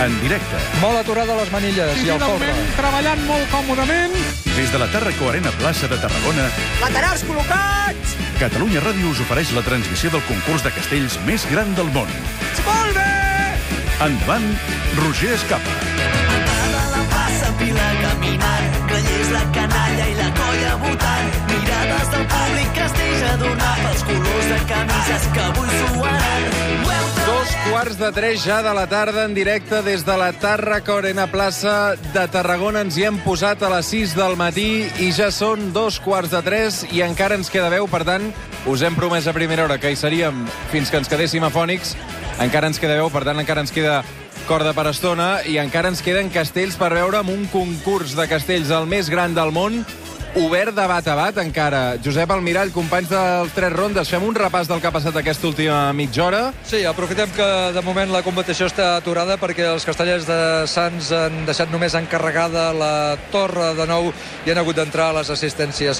en directe. Molt aturada les manilles i el folre. Treballant molt còmodament. Des de la Tàrraco Arena Plaça de Tarragona, Laterals col·locats! Catalunya Ràdio us ofereix la transmissió del concurs de castells més gran del món. Molt bé! Endavant, Roger Escapa. Entrada a la plaça, pila caminant, grellers la canalla i la colla votant, mirades del públic, castells adornat pels colors de camises que avui suaran. 2:15 ja de la tarda, en directe des de la Tàrraco Arena Plaça de Tarragona. Ens hi hem posat a les 6 del matí i ja són 2:15 i encara ens queda veu. Per tant, us hem promès a primera hora que hi seríem fins que ens quedéssim afònics. Encara ens queda veu, per tant, encara ens queda corda per estona i encara ens queden castells per veure amb un concurs de castells el més gran del món, obert de bat a bat encara. Josep Almirall, companys dels Tres Rondes, fem un repàs del que ha passat aquesta última mitja hora. Sí, aprofitem que de moment la competició està aturada perquè els castellers de Sants han deixat només encarregada la torre de nou i han hagut d'entrar a les assistències.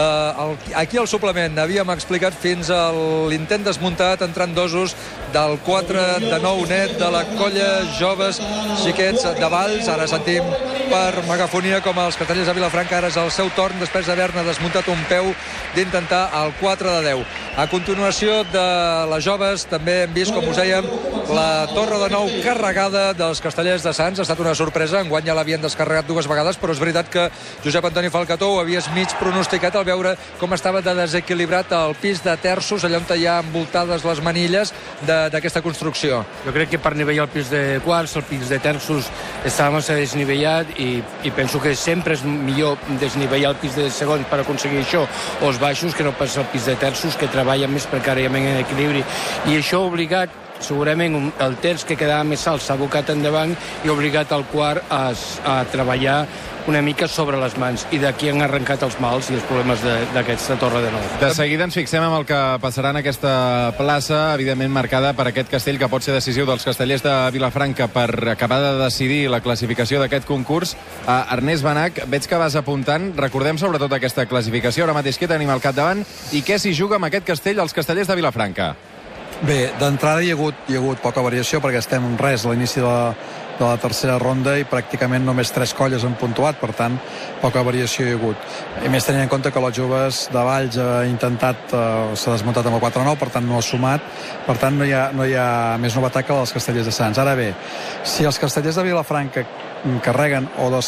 Aquí al suplement havíem explicat fins a l'intent desmuntat entrant dosos del 4 de 9 net de la colla Joves Xiquets de Valls. Ara sentim per megafonia com els castellers de Vilafranca ara és el seu torn després d'haver-ne desmuntat un peu d'intentar el 4 de 10. A continuació de les Joves també hem vist, com us dèiem, la torre de nou carregada dels castellers de Sants. Ha estat una sorpresa, enguany ja l'havien descarregat 2 vegades, però és veritat que Josep Antoni Falcató ho havies mig pronosticat al veure com estava de desequilibrat el pis de terços, allà on hi ha envoltades les manilles d'aquesta construcció. Jo crec que per nivellar el pis de quarts, el pis de terços estava massa desnivellat i penso que sempre és millor desnivellar el pis de segons per aconseguir això, o els baixos, que no pas el pis de terços, que treballa més precàriament en equilibri. I això ha obligat, segurament, el terç que quedava més alt s'ha abocat endavant i ha obligat el quart a treballar una mica sobre les mans, i d'aquí han arrencat els mals i els problemes d'aquesta torre de nou. De seguida ens fixem en el que passarà en aquesta plaça, evidentment marcada per aquest castell que pot ser decisiu dels castellers de Vilafranca per acabar de decidir la classificació d'aquest concurs. Ernest Benach, veig que vas apuntant. Recordem sobretot aquesta classificació. Ara mateix què tenim al capdavant i què s'hi juga amb aquest castell els castellers de Vilafranca? Bé, d'entrada hi ha hagut poca variació perquè estem en res a l'inici de la tercera ronda i pràcticament només 3 colles han puntuat, per tant poca variació hi ha hagut. I més tenint en compte que les Joves de Valls ha intentat, s'ha desmuntat amb el 4-9, per tant no ha sumat, per tant no hi ha més novetat que els castellers de Sants. Ara bé, si els castellers de Vilafranca carreguen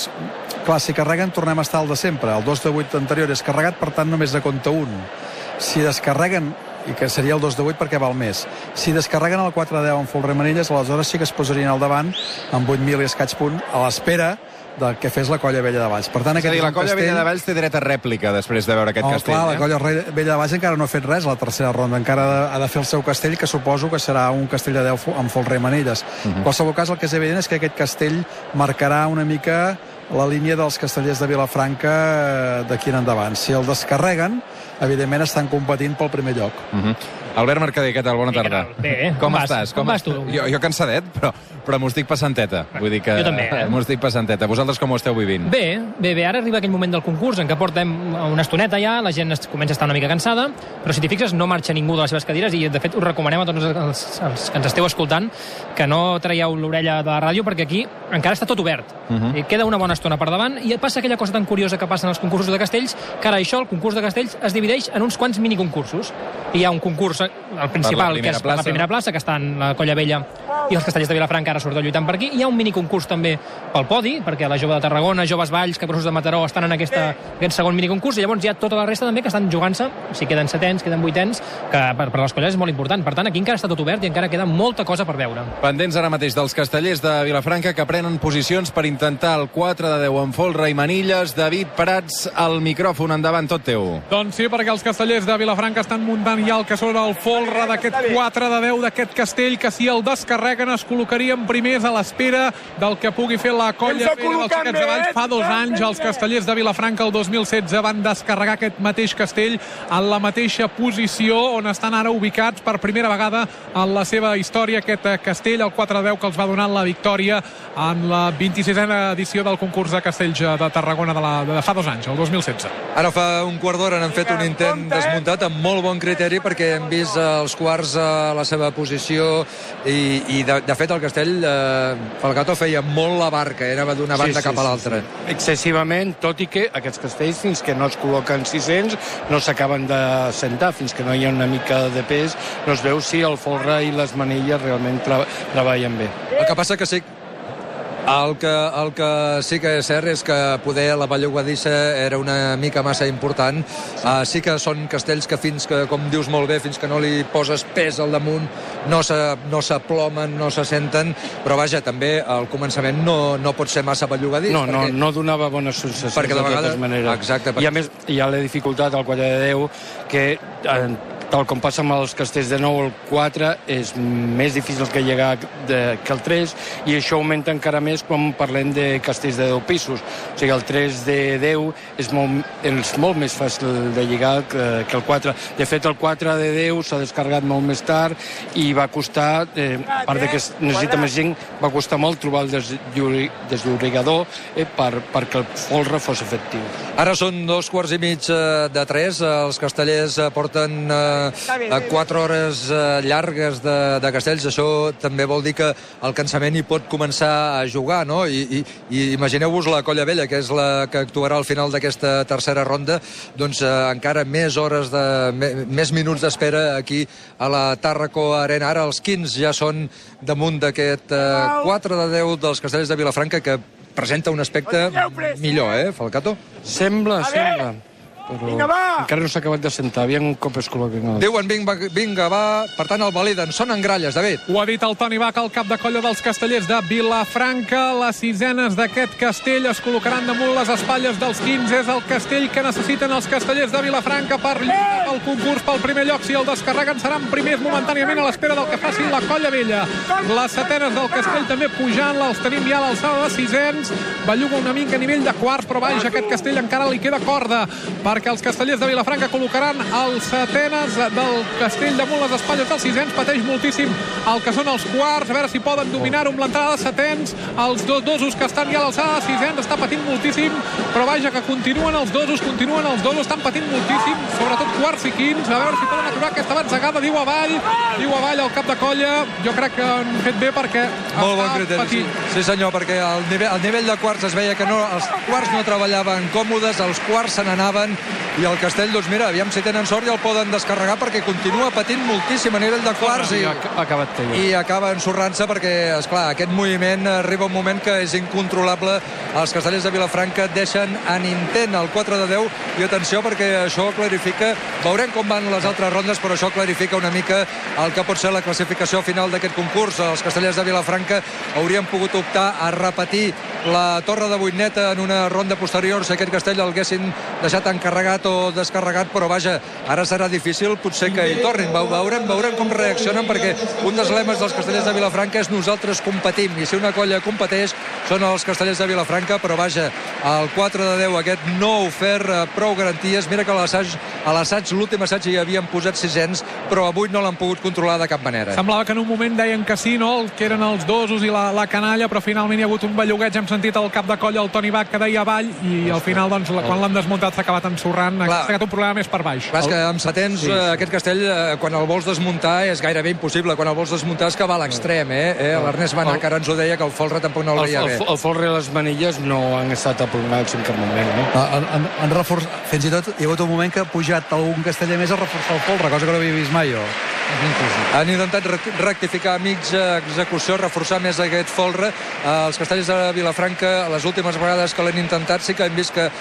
clar, si carreguen tornem a estar al de sempre, el 2 de 8 anterior és carregat, per tant només de compte un. Si descarreguen, i que seria el 2 de 8 perquè val més, si descarreguen el 4 de 10 en folre manilles, aleshores sí que es posarien al davant amb 8.000 i escaig punt a l'espera del que fes la colla vella de Valls. Per tant, és a dir, la colla vella de Valls té dret a rèplica després de veure aquest castell. Clar, la colla vella de Valls encara no ha fet res a la tercera ronda, encara ha de fer el seu castell, que suposo que serà un castell de 10 amb folre manilles. En qualsevol cas, el que és evident és que aquest castell marcarà una mica la línia dels castellers de Vilafranca d'aquí en endavant. Si el descarreguen, evidentment estan competint pel primer lloc. Albert Mercader, què tal? Bona tarda. Bé, com estàs? Com vas tu? Jo cansadet, però m'ho estic passant teta. Vull dir que jo també, m'ho estic passant teta. Vosaltres com ho esteu vivint? Bé. Ara arriba aquell moment del concurs en què portem una estoneta ja, la gent comença a estar una mica cansada, però si t'hi fixes no marxa ningú de les seves cadires i de fet us recomanem a tots els que ens esteu escoltant que no traieu l'orella de la ràdio perquè aquí encara està tot obert. I queda una bona estona per davant i passa aquella cosa tan curiosa que passa en els concursos de castells, que ara això, el concurs de castells, es divideix en uns quants miniconcursos. Hi ha un concurs, el principal, que és per la primera plaça, que està en la colla vella i els castellers de Vilafranca ara sobretot lluitant per aquí. Hi ha un miniconcurs també pel podi, perquè la Jove de Tarragona, Joves Valls, Capgrossos de Mataró estan en aquest segon miniconcurs, i llavors hi ha tota la resta també que estan jugant-se, si queden setens, queden vuitens, que per les colles és molt important. Per tant, aquí encara està tot obert i encara queda molta cosa per veure. Pendents ara mateix dels castellers de Vilafranca que prenen posicions per intentar el 4 de 10 en folre i manilles. David Prats, al micròfon, endavant, tot teu. Doncs sí, perquè els castellers de Vilafranca estan muntant ja el que sobre el folre d'aquest 4 de 10 d'aquest castell, que si el descarreguen es col·locarien primers a l'espera del que pugui fer la colla vella dels Xiquets de Valls. Fa 2 anys els castellers de Vilafranca el 2016 van descarregar aquest mateix castell en la mateixa posició on estan ara ubicats per primera vegada en la seva història, aquest castell, el 4 de 10 que els va donar la victòria en la 26a edició del concurs de castells de Tarragona de fa 2 anys, el 2016. Ara fa un quart d'hora han fet un intent desmuntat amb molt bon criteri perquè hem vist vist els quarts a la seva posició i de fet el Castell Falcato feia molt la barca, anava d'una banda cap a l'altra. Excessivament, tot i que aquests castells fins que no es col·loquen 600 no s'acaben de sentar, fins que no hi ha una mica de pes no es veu si el folre i les manilles realment treballen bé. El que passa que sí, el que sí que és cert és que poder la bellugadissa era una mica massa important. Sí que són castells que fins que, com dius molt bé, fins que no li poses pes al damunt no s'aplomen, no se senten, però vaja, també al començament no pot ser massa bellugadís. No donava bones sensacions de totes maneres. Exacte. I a més hi ha la dificultat al Colla de Déu que tal com passa amb els castells de 9, el 4 és més difícil que llegar que el 3 i això augmenta encara més quan parlem de castells de 10 pisos. O sigui, el 3 de 10 és molt més fàcil de lligar que el 4. De fet, el 4 de 10 s'ha descarregat molt més tard i va costar, a part que necessita més gent, va costar molt trobar el desllorigador perquè el folre fos efectiu. Ara són 2:15 de 3, els castellers porten 4 hores llargues de castells. Això també vol dir que el cansament hi pot començar a jugar, no? I imagineu-vos la Colla Vella, que és la que actuarà al final d'aquesta tercera ronda, doncs encara més hores més minuts d'espera aquí a la Tàrraco Arena. Ara els 15 ja són damunt d'aquest 4 de 10 dels castellers de Vilafranca, que presenta un aspecte millor, Falcato? Sembla, però encara no s'ha acabat de sentar. Aviam un cop es col·loquen. Diuen vinga, va. Per tant, el validen. Són en gralles, David. Ho ha dit el Toni Bach, el cap de colla dels castellers de Vilafranca. Les sisenes d'aquest castell es col·locaran damunt les espatlles dels 15. És el castell que necessiten els castellers de Vilafranca per lluitar pel concurs pel primer lloc. Si el descarreguen seran primers momentàniament a l'espera del que faci la Colla Vella. Les setenes del castell també pujant, els tenim ja a l'alçada de sisens. Belluga una mica a nivell de quarts, però baix aquest castell encara li queda corda, perquè els castellers de Vilafranca col·locaran els setenes del castell damunt les espatlles dels sisens. Pateix moltíssim el que són els quarts, a veure si poden dominar-ho amb l'entrada de setens. Els dosos que estan ja a l'alçada de sisens està patint moltíssim, però vaja que continuen els dosos, estan patint moltíssim, sobretot quarts i quins. A veure si poden aturar aquesta batzegada. Diu avall el cap de colla. Jo crec que han fet bé perquè molt bon criteri, sí senyor, perquè al nivell de quarts es veia que els quarts no treballaven còmodes, els quarts se n'anaven i el castell, doncs mira, aviam si tenen sort i el poden descarregar, perquè continua patint moltíssim a nivell de quarts i acaba ensorrant-se, perquè, esclar, aquest moviment arriba un moment que és incontrolable. Els castellers de Vilafranca deixen en intent el 4 de 10 i atenció, perquè això clarifica, veurem com van les altres rondes, però això clarifica una mica el que pot ser la classificació final d'aquest concurs. Els castellers de Vilafranca haurien pogut optar a repetir la torre de Vuitneta en una ronda posterior si aquest castell el haguessin deixat encarregat o descarregat, però vaja, ara serà difícil potser que hi tornin. Veurem com reaccionen, perquè un dels lemes dels castellers de Vilafranca és nosaltres competim, i si una colla competeix són els castellers de Vilafranca, però vaja, el 4 de 10 aquest no ha ofert prou garanties. Mira que a l'assaig, l'últim assaig hi havien posat sisens, però avui no l'han pogut controlar de cap manera. Semblava que en un moment deien que sí, no?, que eren els dosos i la canalla, però finalment hi ha hagut un bellugueig. Hem sentit el cap de colla, el Toni Bach, que deia avall, i al final, doncs, quan l'han desmuntat s'ha acabat ensorrant. Ha estat un problema més per baix. Clar, és que amb setens, aquest castell, quan el vols desmuntar és gairebé impossible. Quan el vols desmuntar és que va a l'extrem, L'Ernest Manac ara ens ho deia, que el folre tampoc no el veia bé. El folre i les manilles no han estat aplomats en cap moment, Han reforçat, fins i tot hi ha hagut un moment que ha pujat algun casteller més a reforçar el folre, cosa que no havia vist mai jo. Han intentat rectificar a mitja execució, reforçar més aquest folre. Els castellers de Vilafranca, les últimes vegades que l'han intentat, sí que hem vist que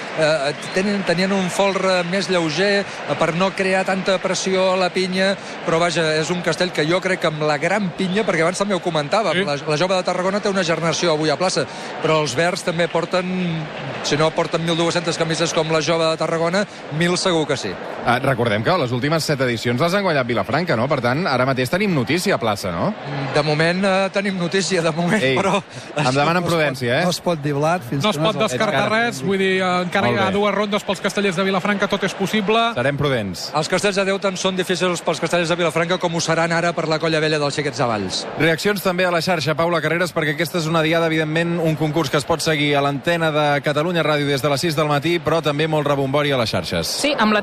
tenien un folre més lleuger per no crear tanta pressió a la pinya, però vaja, és un castell que jo crec que amb la gran pinya, perquè abans també ho comentàvem, la Jove de Tarragona té una generació avui a plaça, però els verds també porten, si no porten 1.200 camises com la Jove de Tarragona, 1.000 segur que sí. Recordem que les últimes 7 edicions les han guanyat Vilafranca, no? Per tant, ara mateix tenim notícia a plaça, no? De moment tenim notícia, però... Em demanen prudència, No es pot dir blat no es pot descartar res, vull dir, encara hi ha 2 rondes pels castellers de Vilafranca, tot és possible. Serem prudents. Els castells de Déu tant són difícils pels castellers de Vilafranca com ho seran ara per la Colla Vella dels Xiquets de Valls. Reaccions també a la xarxa, Paula Carreras, perquè aquesta és una diada, evidentment, un concurs que es pot seguir a l'antena de Catalunya Ràdio des de les 6 del matí, però també molt rebombori a les xarxes. Sí, amb l'etiqueta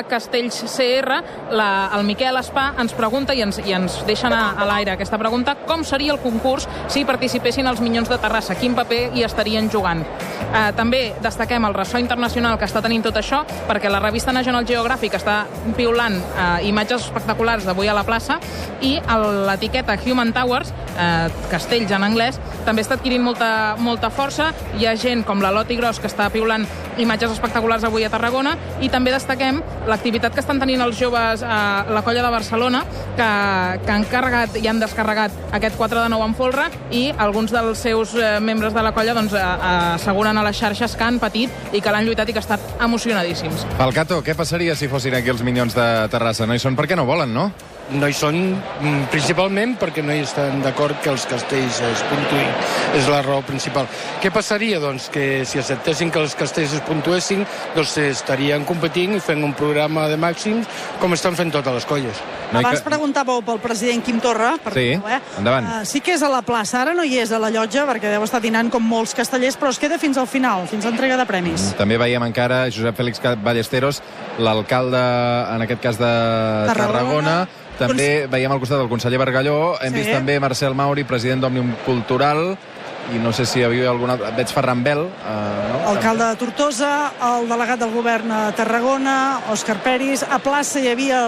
Castells CR, el Miquel Espà ens pregunta i ens deixa anar a l'aire aquesta pregunta: com seria el concurs si participessin els Minyons de Terrassa? Quin paper hi estarien jugant? També destaquem el ressò internacional que està tenint tot això, perquè la revista National Geographic està piulant imatges espectaculars d'avui a la plaça, i l'etiqueta Human Towers, castells en anglès, també està adquirint molta força. Hi ha gent com la Loti Gros que està piulant imatges espectaculars avui a Tarragona, i també destaquem l'activitat que estan tenint els joves a la colla de Barcelona, que han carregat i han descarregat aquest 4 de 9 en folre, i alguns dels seus membres de la colla asseguren a les xarxes que han patit i que l'han lluitat i que estan emocionadíssims. Falcato, què passaria si fossin aquí els Minyons de Terrassa? No hi són perquè no volen, no? No hi són principalment perquè no hi estan d'acord que els castells es puntuïn. És la raó principal. Què passaria? Doncs que si acceptessin que els castells es puntuessin, doncs estarien competint i fent un programa de màxims com estan fent totes les colles. Abans preguntàveu pel president Quim Torra. Sí, endavant. Sí que és a la plaça, ara no hi és a la llotja perquè deu estar dinant com molts castellers, però es queda fins al final, fins a l'entrega de premis. També veiem encara Josep Fèlix Ballesteros, l'alcalde, en aquest cas de Tarragona. També veiem al costat del conseller Bargalló. Hem vist també Marcel Mauri, president d'Òmnium Cultural, i no sé si hi havia algun altre... Veig Ferran Bel. Alcalde de Tortosa, el delegat del govern a Tarragona, Òscar Peris. A plaça hi havia,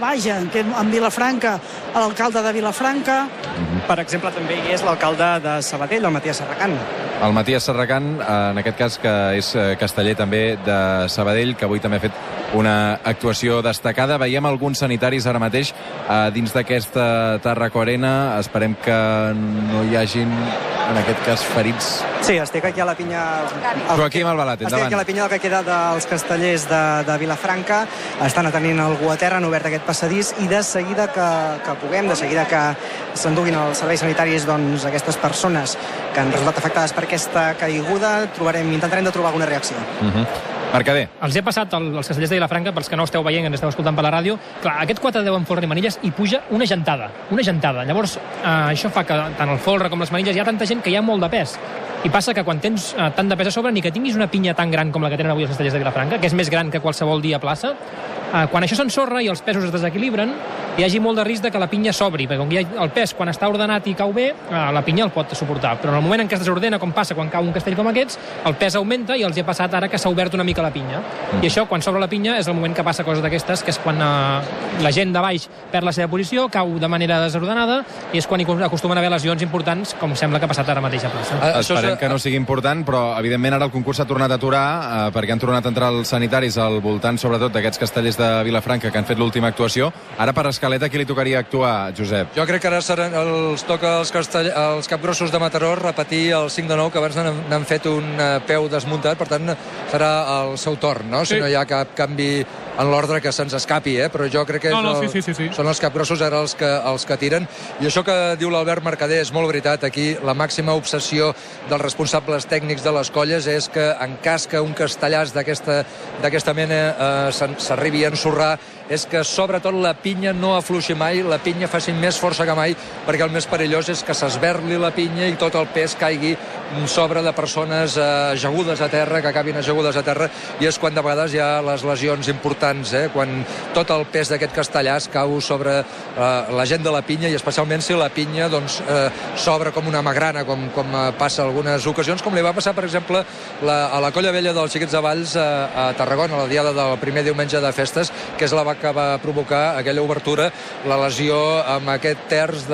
en Vilafranca, l'alcalde de Vilafranca. Per exemple, també hi és l'alcalde de Sabadell, el Matías Serracant. El Matías Serracant, en aquest cas, que és casteller també de Sabadell, que avui també ha fet una actuació destacada. Veiem alguns sanitaris ara mateix dins d'aquesta Tàrraco Arena. Esperem que no hi hagin, en aquest cas, ferits. Sí, estic aquí a la pinya... Joaquim Albalat, endavant. Estic aquí a la pinya del que queda dels castellers de Vilafranca. Estan atenint algú a terra, han obert aquest passadís, i de seguida que puguem, de seguida que s'enduguin els serveis sanitaris aquestes persones que han resultat afectades per aquesta caiguda, intentarem de trobar alguna reacció. Mercader. Els he passat als castellers de Vilafranca, pels que no esteu veient, que ens esteu escoltant per la ràdio. Clar, aquest 4 de 10 en folre i manilles hi puja una gentada. Llavors, això fa que tant el folre com les manilles hi ha tanta gent que hi ha molt de pes. I passa que quan tens tant de pes a sobre, ni que tinguis una pinya tan gran com la que tenen avui els castellers de Vilafranca, que és més gran que qualsevol dia a plaça, quan això s'ensorra i els pesos es desequilibren, hi hagi molt de risc de que la pinya s'obri, perquè com hi ha el pes, quan està ordenat i cau bé, la pinya el pot suportar. Però en el moment en què es desordena, com passa quan cau un castell com aquests, el pes augmenta, i els hi ha passat ara que s'ha obert una mica la pinya. I això, quan s'obre la pinya, és el moment que passa coses d'aquestes, que és quan la gent de baix perd la seva posició, cau de manera desordenada, i és quan hi acostumen a haver lesions importants, com sembla que ha passat ara mateix a plaça. Esperem que no sigui important, però evidentment ara el concurs s'ha tornat a aturar, perquè han tornat a entrar els sanitaris al voltant, sobretot, d'aquests castellers de Vilafranca que han fet l'última actuació. Ara per escaleta, qui li tocaria actuar, Josep? Jo crec que ara els toca als capgrossos de Mataró repetir el 5 de 9, que abans n'han fet un peu desmuntat, per tant serà el seu torn, no? Si no hi ha cap canvi en l'ordre que se'ns escapi, però jo crec que són els capgrossos ara els que tiren. I això que diu l'Albert Mercader és molt veritat. Aquí la màxima obsessió dels responsables tècnics de les colles és que en cas que un castellàs d'aquesta mena s'arribi a ensorrar, és que sobretot la pinya no afluixi mai, la pinya faci més força que mai, perquè el més perillós és que s'esberli la pinya i tot el pes caigui sobre de persones ajagudes a terra, que acabin ajagudes a terra, i és quan de vegades hi ha les lesions importants, quan tot el pes d'aquest castellàs cau sobre la gent de la pinya, i especialment si la pinya s'obre com una magrana, com passa algunes ocasions, com li va passar, per exemple, a la Colla Vella dels Xiquets de Valls a Tarragona, la diada del primer diumenge de festes, que és la que va provocar aquella obertura, la lesió amb aquest terç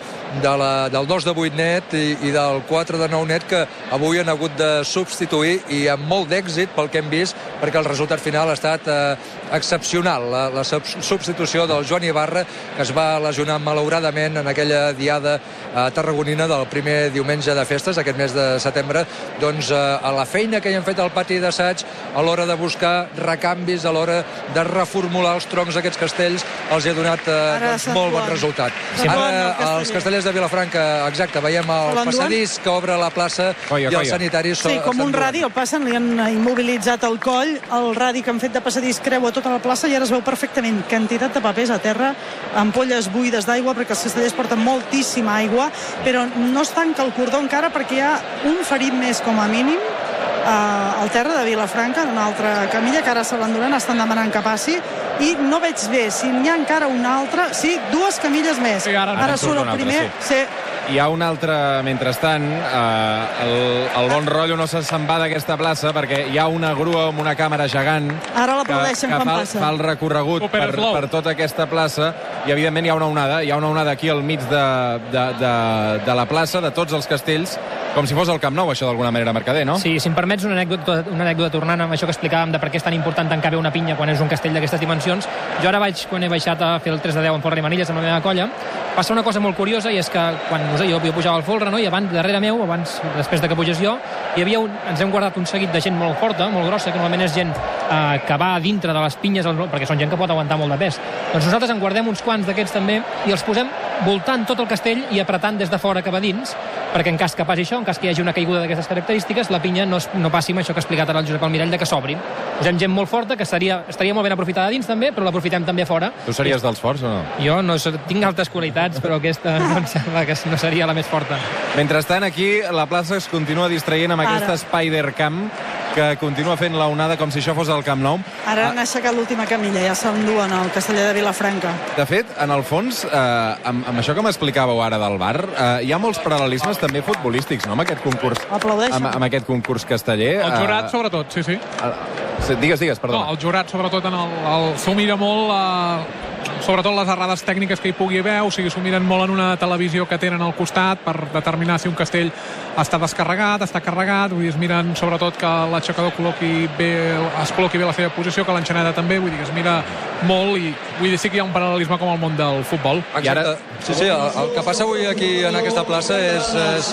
del 2 de 8 net i del 4 de 9 net, que avui han hagut de substituir, i amb molt d'èxit pel que hem vist, perquè el resultat final ha estat excepcional. La substitució del Joan Ibarra, que es va lesionar malauradament en aquella diada tarragonina del primer diumenge de festes, aquest mes de setembre, doncs a la feina que hi han fet al pati d'assaig a l'hora de buscar recanvis, a l'hora de reformular els troncs d'aquests castells, els hi ha donat molt bon resultat. Ara els castellers de Vilafranca, exacte, veiem el passadís que obre la plaça i els sanitaris... Sí, com un radi, el passen, li han immobilitzat el coll, el radi que han fet de passadís creua tota la plaça, i ara es veu perfectament quantitat de papers a terra, ampolles buides d'aigua, perquè els castellers porten moltíssima aigua, però no es tanca el cordó encara perquè hi ha un ferit més com a mínim al terra de Vilafranca, en una altra camilla, que ara se l'enduren, estan demanant que passi, i no veig bé si n'hi ha encara una altra. Sí, 2 camilles més. Sí, ara surt el primer. Sí. Hi ha un altre, mentrestant, el bon rotllo no se'n va d'aquesta plaça perquè hi ha una grua amb una càmera gegant ara l'aplaudeixen quan passa. Fa el recorregut per tota aquesta plaça i, evidentment, hi ha una onada aquí al mig de la plaça, de tots els castells, com si fos el Camp Nou, això d'alguna manera, Mercader, no? Sí, si em permets una anècdota tornant amb això que explicàvem de per què és tan important tancar bé una pinya quan és un castell d'aquestes dimensions. Jo ara quan he baixat a fer el 3 de 10 en Folre i Manilles amb la meva colla, passa una cosa molt curiosa i és que quan jo pujava al Folre, no? I darrere meu, després de que pugés jo, ens hem guardat un seguit de gent molt forta, molt grossa, que normalment és gent que va dintre de les pinyes, perquè són gent que pot aguantar molt de pes. Doncs nosaltres en guardem uns quants d'aquests també i els posem voltant tot el castell i apretant des de fora cap a dins, perquè en cas que passi això, en cas que hi hagi una caiguda d'aquestes característiques, la pinya no passi amb això que ha explicat ara el Josep Almirall, de que s'obrin. Posem gent molt forta, que estaria molt ben aprofitada dins també, però l'aprofitem també a fora. Tu series dels forts o no? Jo no tinc altes qualitats, però aquesta no em sembla que no seria la més forta. Mentrestant, aquí la plaça es continua distraient amb aquesta Spider-Cam que continua fent la onada com si això fos el Camp Nou. Ara han aixecat l'última camilla, ja s'enduen al casteller de Vilafranca. De fet, en el fons, amb això que m'explicàveu ara del bar, hi ha molts paral·lelismes també futbolístics, no?, amb aquest concurs. Aplaudeixen. Amb aquest concurs casteller. El jurat, sobretot, sí. Digues, perdó. No, el jurat, sobretot, s'ho mira molt, sobretot les errades tècniques que hi pugui haver, o sigui, s'ho miren molt en una televisió que tenen al costat per determinar si un castell està descarregat, està carregat, vull dir, es miren sobretot que l'aixecador es col·loqui bé la seva posició, que l'enxaneta també, vull dir, es mira molt i vull dir, sí que hi ha un paral·lelisme com el món del futbol. Exacte. Sí, el que passa avui aquí en aquesta plaça és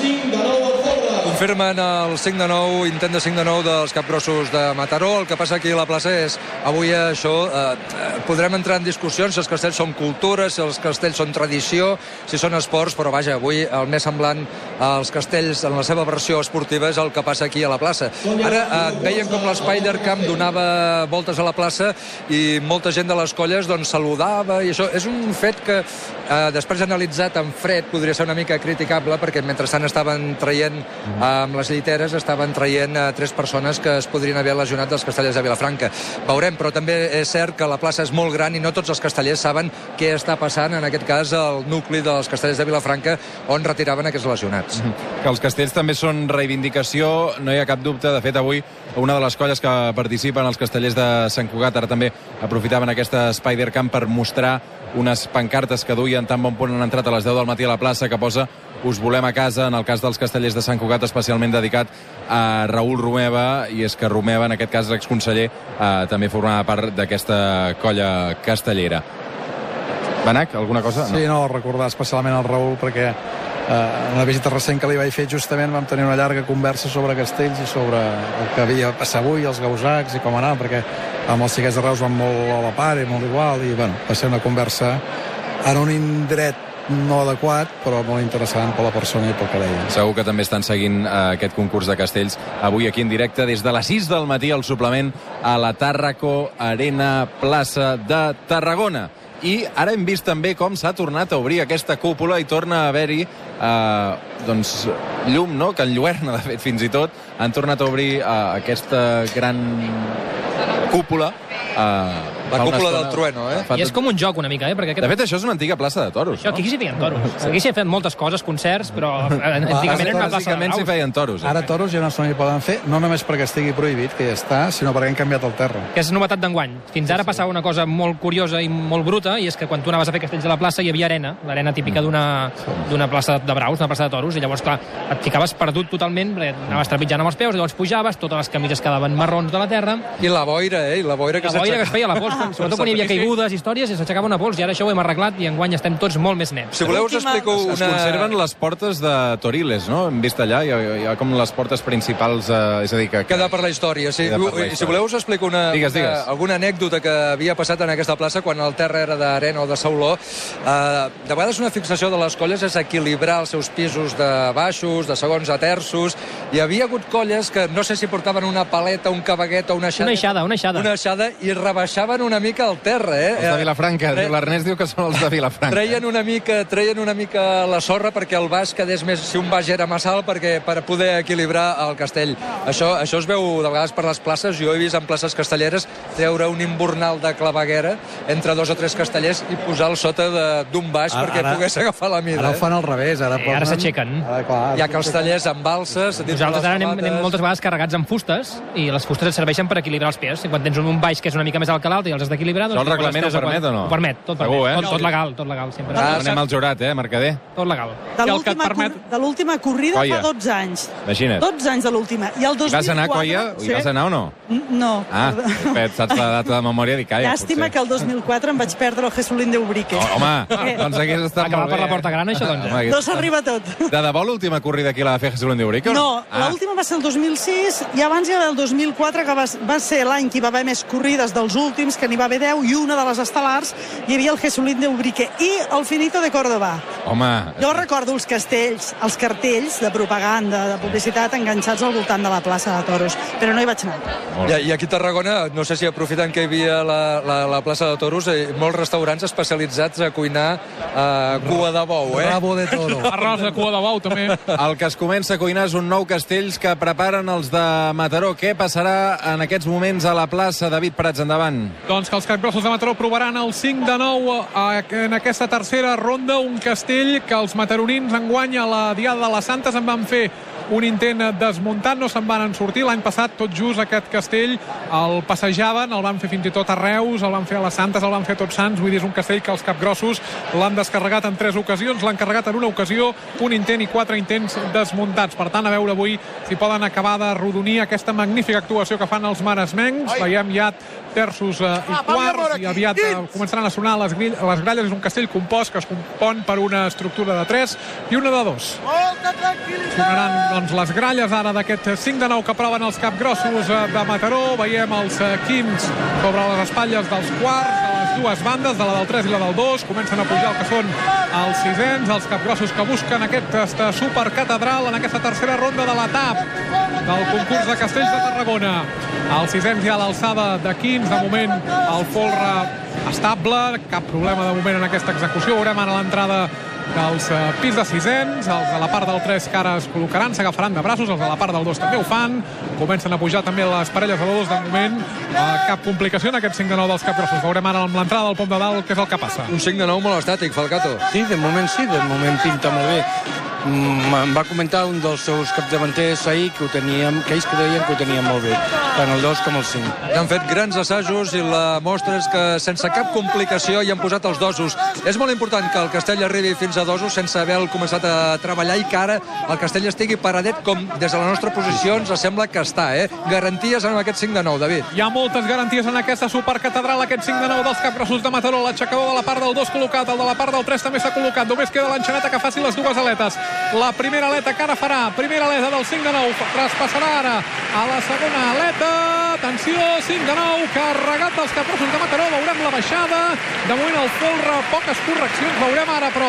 confirmen el 5 de 9, intent de 5 de 9 dels capgrossos de Mataró. El que passa aquí a la plaça és, avui això, podrem entrar en discussions si els castells són cultura, si els castells són tradició, si són esports, però vaja, avui el més semblant als castells en la seva versió esportiva és el que passa aquí a la plaça. Ara veien com l'Spider-Cam donava voltes a la plaça i molta gent de les colles doncs saludava i això és un fet que després analitzat en fred podria ser una mica criticable perquè mentrestant estaven traient amb les lliteres estaven traient 3 persones que es podrien haver lesionat dels castellers de Vilafranca. Veurem, però també és cert que la plaça és molt gran i no tots els castellers saben què està passant, en aquest cas, al nucli dels castellers de Vilafranca, on retiraven aquests lesionats. Que els castells també són reivindicació, no hi ha cap dubte. De fet, avui una de les colles que participen, els castellers de Sant Cugat, ara també aprofitaven aquesta Spider-Cam per mostrar unes pancartes que duien tan bon punt han entrat a les 10 del matí a la plaça, que posa "Us volem a casa", en el cas dels castellers de Sant Cugat, especialment dedicat a Raül Romeva, i és que Romeva, en aquest cas exconseller, també formava part d'aquesta colla castellera. Benac, alguna cosa? Sí, no, recordar especialment el Raül, perquè en una visita recent que li vaig fer justament vam tenir una llarga conversa sobre castells i sobre el que havia passat avui, els gausacs i com anava, perquè amb els xiquets de Reus van molt a la part i molt igual, i bueno, va ser una conversa en un indret no adequat, però molt interessant per la persona i pel que deia. Segur que també estan seguint aquest concurs de castells avui aquí en directe des de les 6 del matí al suplement a la Tàrraco Arena Plaça de Tarragona. I ara hem vist també com s'ha tornat a obrir aquesta cúpula i torna a haver-hi doncs llum, no?, que enlluerna, de fet, fins i tot. Han tornat a obrir aquesta gran cúpula la cúpula del trueno, I és com un joc una mica, perquè... De fet, això és una antiga plaça de toros, no? Aquí sí feien toros. Aquí s'hi fet moltes coses, concerts, però antigament era una plaça de braus. S'hi feien toros. Ara toros ja no s'hi poden fer, no només perquè estigui prohibit, que ja està, sinó perquè han canviat el terra. Que és novetat d'enguany. Fins ara passava una cosa molt curiosa i molt bruta, i és que quan tu anaves a fer castells a la plaça hi havia arena, l'arena típica d'una plaça de braus, una plaça de toros, i llavors, clar, et ficaves perdut totalment, perquè anaves trepitjant amb els peus, llavors pujaves, totes les camises quedaven marrons de la terra. I la boira, i la boira que es feia la pols, sobretot quan hi havia caigudes, històries, i s'aixecava una pols, i ara això ho hem arreglat i enguany estem tots molt més nets. Si voleu us explico una... Es conserven les portes de Toriles, no? Hem vist allà, hi ha com les portes principals, és a dir, que... Queda per la història, sí. I si voleu us explico alguna anècdota que havia passat en aquesta plaça quan el terra era d'arena o de sauló. De vegades una fixació de les colles és equilibrar els seus pisos de baixos, de segons a terços, hi havia hagut colles que no sé si portaven una paleta, un cabaguet o una aixada. Una aixada i rebaixaven una mica el terra, Els de Vilafranca. L'Ernest diu que són els de Vilafranca. Treien una mica la sorra perquè el baix quedés més, si un baix era massa alt, per poder equilibrar el castell. Això es veu de vegades per les places. Jo he vist en places castelleres treure un imbornal de claveguera entre 2 o 3 castellers i posar-lo sota d'un baix perquè pogués agafar la mida. Ara ho fan al revés. Ara s'aixequen. Hi ha castellers amb balses. Nosaltres ara anem moltes vegades carregats amb fustes i les fustes et serveixen per equilibrar els pies. Quan tens un baix que és una mica més alt que l'altre i els has d'equilibrar... Això el reglament ho permet o no? Ho permet, tot permet. Tot legal, sempre. Anem al jurat, Mercader? Tot legal. De l'última corrida fa 12 anys. Imagina't. 12 anys de l'última. I el 2004... Vas anar, Coia? Hi vas anar o no? No. Saps la data de memòria? Llàstima que el 2004 em vaig perdre el Jesulín de Ubrique. Home, doncs hagués estat molt bé. Per la porta gran, això, doncs. No s'arriba tot. De debò l'última corrida aquí la va fer Jesulín de Ubrique? No, l'última va ser el 2006 i abans hi va haver el 2004, que va ser l'any que hi va haver més corrides dels últims, que n'hi va haver 10, i una de les estel·lars hi havia el Jesulín de Ubrique i el Finito de Córdoba. Home... Jo recordo els castells, els cartells de propaganda, de publicitat, enganxats al voltant de la plaça de Toros, però no hi vaig anar. I aquí a Tarragona, no sé si aprofitant que hi havia la plaça de Toros, molts restaurants especialitzats a cuinar cua de bou, Rabo de toro. Arròs de cua de bou, també. El que es comença a cuinar és un nou castells que preparen els de Mataró. Què passarà en aquests moments a la plaça? David Prats, endavant. Doncs que els capgrossos de Mataró provaran el 5 de 9 en aquesta tercera ronda, un castell que els mataronins enguany a la Diada de les Santes en van fer un intent desmuntat, no se'n van sortir. L'any passat, tot just, aquest castell el passejaven, el van fer fins i tot a Reus, el van fer a les Santes, el van fer a Tots Sants. Vull dir, és un castell que els capgrossos l'han descarregat en 3 ocasions, l'han carregat en una ocasió, un intent i 4 intents desmuntats. Per tant, a veure avui si poden acabar de rodonir aquesta magnífica actuació que fan els maresmencs. Veiem ja terços i quarts i aviat començaran a sonar les gralles. És un castell compost que es compon per una estructura de 3 i una de 2. Sonaran doncs les gralles ara d'aquest 5 de 9 que proven els capgrossos de Mataró. Veiem els quins sobre les espatlles dels quarts, de les dues bandes, de la del 3 i la del 2. Comencen a pujar el que són els sisens, els capgrossos que busquen aquesta supercatedral en aquesta tercera ronda de l'etap del concurs de castells de Tarragona. Els sisens ja a l'alçada de quins, de moment el folre estable, cap problema de moment en aquesta execució. Veurem ara l'entrada dels pis de sisens, els de la part del 3 que ara es col·locaran, s'agafaran de braços, els de la part del 2 també ho fan, comencen a pujar també les parelles de 2 de moment, cap complicació en aquest 5 de 9 dels capgrossos. Veurem ara amb l'entrada del pom de dalt què és el que passa. Un 5 de 9 molt estàtic, Falcato. Sí, de moment pinta molt bé. Em va comentar un dels seus capdavanters ahir que ells creien que ho tenien molt bé, tant el 2 com el 5. Han fet grans assajos i la mostra és que sense cap complicació hi han posat els dosos. És molt important que el castell arribi fins a dosos sense haver començat a treballar i que ara el castell estigui paradet com des de la nostra posició ens sembla que està. Garanties en aquest 5 de 9, David. Hi ha moltes garanties en aquesta supercatedral, aquest 5 de 9 dels capgrossos de Mataró. L'aixecador de la part del 2 col·locat, el de la part del 3 també s'ha col·locat. Només queda l'enxaneta que faci les dues aletes. La primera aleta que ara farà, primera aleta del 5 de 9, traspassarà ara a la segona aleta. Atenció, 5 de 9, carregat dels capgrossos de Mataró. Veurem la baixada. De moment el folre, poques correccions. Veurem ara, però,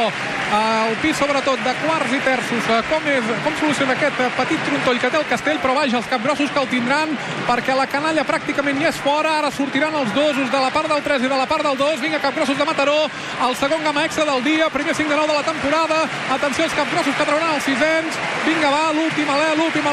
el pis, sobretot, de quarts i terços. Com soluciona aquest petit trontoll que té el castell, però vaja, els capgrossos que el tindran, perquè la canalla pràcticament ja és fora. Ara sortiran els dosos de la part del 3 i de la part del 2. Vinga, capgrossos de Mataró, el segon gamma extra del dia, primer 5 de 9 de la temporada. Atenció als capgrossos que trauran els sisens. Vinga, va, l'últim alè,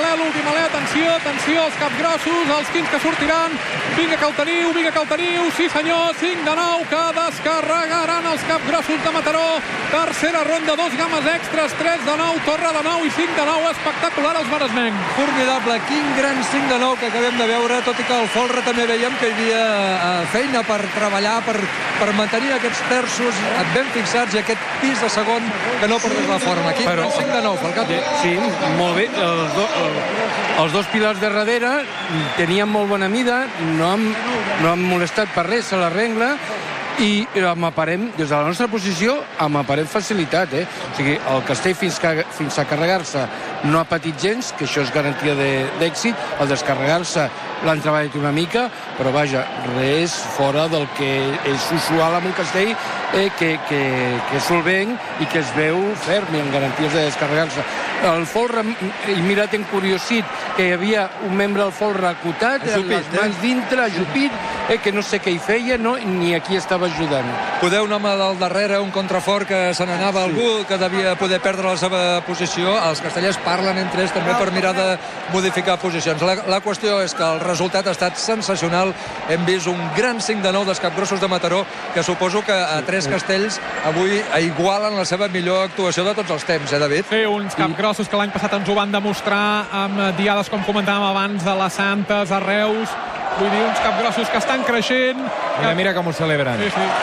atenció, els capgrossos, els quins que sortiran. Vinga, que el teniu, sí senyor, 5 de 9 que descarregaran els capgrossos de Mataró. Tercera ronda, 2 games extres, 3 de 9, torre de 9 i 5 de 9, espectacular els maresmencs. Formidable, quin gran 5 de 9 que acabem de veure, tot i que al folre també veiem que hi havia feina per treballar, per mantenir aquests terços ben fixats i aquest pis de segon que no perdés la forma. Quin gran 5 de 9, Falcato. Sí, molt bé. Els dos pilars de darrere tenien molt bona mida, no han molestat per res, se l'arregla, i des de la nostra posició amb aparent facilitat. O sigui, el castell fins a carregar-se no ha patit gens, que això és garantia d'èxit. Al descarregar-se l'han treballat una mica, però vaja, res fora del que és usual amb un castell que és solvent i que es veu ferm i amb garanties de descarregar-se. El folre, he mirat encuriosit que hi havia un membre del folre acotat, amb les mans dintre, ajupit, que no sé què hi feia, ni aquí estava ajudant. Poder un home del darrere, un contrafort que se n'anava algú, que devia poder perdre la seva posició. Els castellers parlen entre ells també per mirar de modificar posicions. La qüestió és que el resultat ha estat sensacional. Hem vist un gran 5-9 dels capgrossos de Mataró, que suposo que a 3 castells avui igualen la seva millor actuació de tots els temps, David? Sí, uns capgrossos que l'any passat ens ho van demostrar amb diades, com comentàvem abans, de les Santes, a Reus. Vull dir, uns capgrossos que estan creixent. Mira com ho celebren. Sí, sí.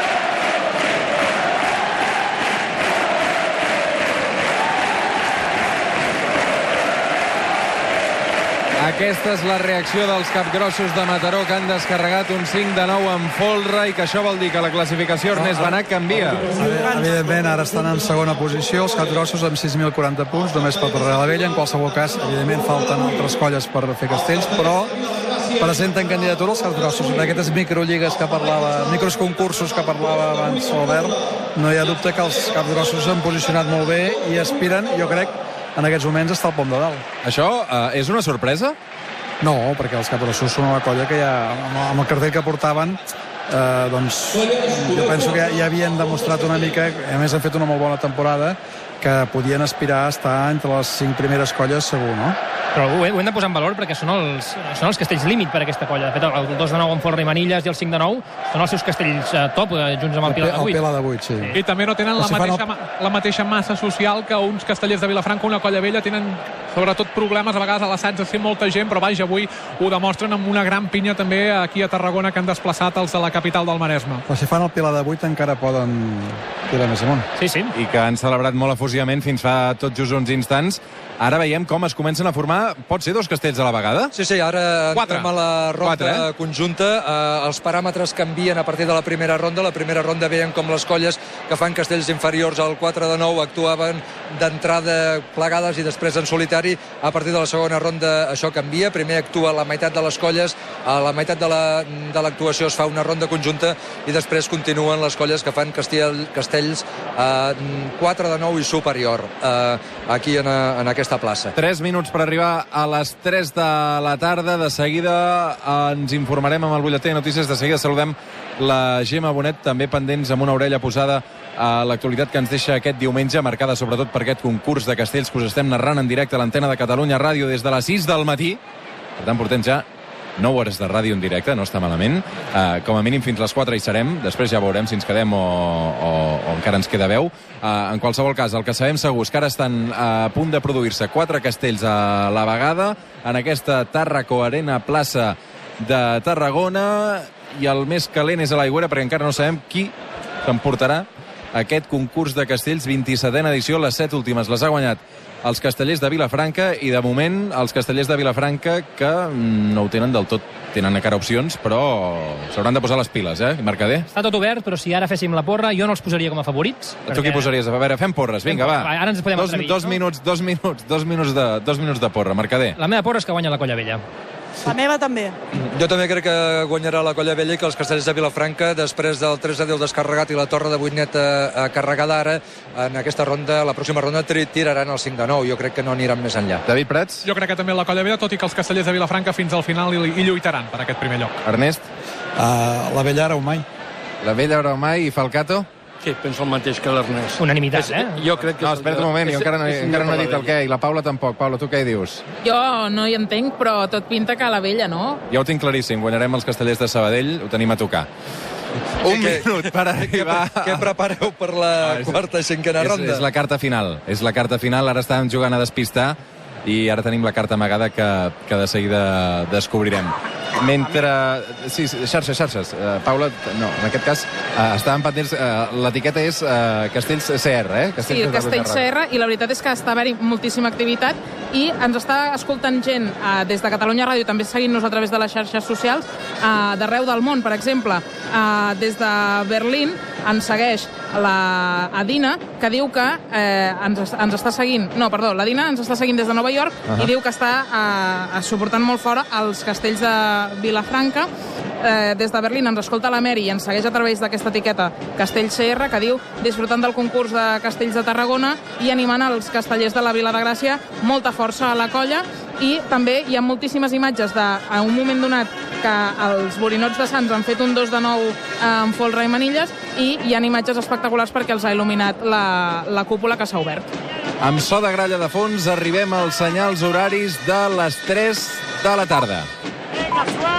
Aquesta és la reacció dels capgrossos de Mataró, que han descarregat un 5-9 amb folre, i que això vol dir que la classificació, Ernest Benach, canvia. Evidentment, ara estan en segona posició els capgrossos amb 6.040 punts, només per darrere la Vella. En qualsevol cas, evidentment, falten altres colles per fer castells, però presenten candidatura als capgrossos. En aquestes microlligues que parlava, microconcursos que parlava abans l'Albert, no hi ha dubte que els capgrossos s'han posicionat molt bé i aspiren, jo crec, en aquests moments està al pom de dalt. Això és una sorpresa? No, perquè els capgrossos són una colla que ja, amb el cartell que portaven, doncs jo penso que ja havien demostrat una mica, a més han fet una molt bona temporada, que podien aspirar a estar entre les 5 primeres colles segur, no? Però ho hem de posar en valor perquè són els castells límit per a aquesta colla. De fet, el 2-9 amb folre i manilles i el 5-9 són els seus castells top, junts amb el Pilar de 8. El Pilar de 8, sí. I també no tenen la mateixa massa social que uns castellers de Vilafranca, una colla vella. Tenen sobretot problemes a vegades a l'assaig de ser molta gent, però vaja, avui ho demostren amb una gran pinya també aquí a Tarragona, que han desplaçat els de la capital del Maresme. Però si fan el Pilar de 8 encara poden tirar més amunt. Sí, sí. I que han celebrat molt efusivament fins fa tot just uns instants. Ara veiem com es comencen a formar, pot ser 2 castells a la vegada? Sí, ara entrem a la ronda conjunta. Els paràmetres canvien a partir de la primera ronda. La primera ronda veiem com les colles que fan castells inferiors al 4-9 actuaven d'entrada plegades i després en solitari. A partir de la segona ronda això canvia. Primer actua la meitat de les colles, a la meitat de l'actuació es fa una ronda conjunta i després continuen les colles que fan castells 4-9 i superior aquí en aquesta plaça. 3 minuts per arribar a les 3 de la tarda. De seguida ens informarem amb el butlletí de notícies. De seguida saludem la Gemma Bonet, també pendents amb una orella posada a l'actualitat que ens deixa aquest diumenge, marcada sobretot per aquest concurs de castells que us estem narrant en directe a l'antena de Catalunya Ràdio des de les 6 del matí. Per tant, portem ja 9 hores de ràdio en directe, no està malament. Com a mínim fins les 4 hi serem. Després ja veurem si ens quedem o encara ens queda veu. En qualsevol cas, el que sabem segur és que ara estan a punt de produir-se 4 castells a la vegada en aquesta Tàrraco Arena plaça de Tarragona, i el més calent és a l'Aigüera, perquè encara no sabem qui s'emportarà aquest concurs de castells, 27a edició. Les 7 últimes les ha guanyat els castellers de Vilafranca, i de moment els castellers de Vilafranca que no ho tenen del tot, tenen encara opcions, però s'hauran de posar les piles, Mercader? Està tot obert, però si ara féssim la porra jo no els posaria com a favorits. Tu qui posaries? A veure, fem porres, vinga, va. Ara ens podem atrevir. Dos minuts de porra, Mercader. La meva porra és que guanya la colla vella. La meva també. Jo també crec que guanyarà la colla vella i que els castellers de Vilafranca, després del 3-10 descarregat i la torre de 8 net carregada ara, en aquesta ronda, la pròxima ronda, tiraran el 5-9. Jo crec que no aniran més enllà. David Prats? Jo crec que també la colla vella, tot i que els castellers de Vilafranca fins al final hi lluitaran per aquest primer lloc. Ernest? La vella ara o mai. La vella ara o mai. I Falcato? Sí, penso el mateix que l'Ernest. Unanimitat, Jo crec que... No, espera't un moment, jo encara no he dit el què, i la Paula tampoc. Paula, tu què hi dius? Jo no hi entenc, però tot pinta que a la vella, no? Ja ho tinc claríssim, guanyarem els castellers de Sabadell, ho tenim a tocar. Un minut per arribar... Què prepareu per la quarta i cinquena ronda? És la carta final, ara estàvem jugant a despistar, i ara tenim la carta amagada que de seguida descobrirem. Sí, xarxes. Paula, no, en aquest cas estàvem pendents, l'etiqueta és Castells CR, Sí, Castells CR, i la veritat és que està haver-hi moltíssima activitat i ens està escoltant gent des de Catalunya Ràdio, també seguint-nos a través de les xarxes socials, d'arreu del món, per exemple, des de Berlín, ens segueix la Dina, que diu que ens està seguint... No, perdó, la Dina ens està seguint des de Nova York i diu que està suportant molt fora els castells de Vilafranca. Des de Berlín ens escolta la Mary i ens segueix a través d'aquesta etiqueta Castells CR, que diu disfrutant del concurs de castells de Tarragona i animant els castellers de la Vila de Gràcia. Molta força a la colla. I també hi ha moltíssimes imatges a un moment donat que els borinots de Sants han fet un 2-9 amb folre i manilles, i hi ha imatges espectaculars perquè els ha il·luminat la cúpula que s'ha obert. Amb so de gralla de fons arribem als senyals horaris de les 3 de la tarda.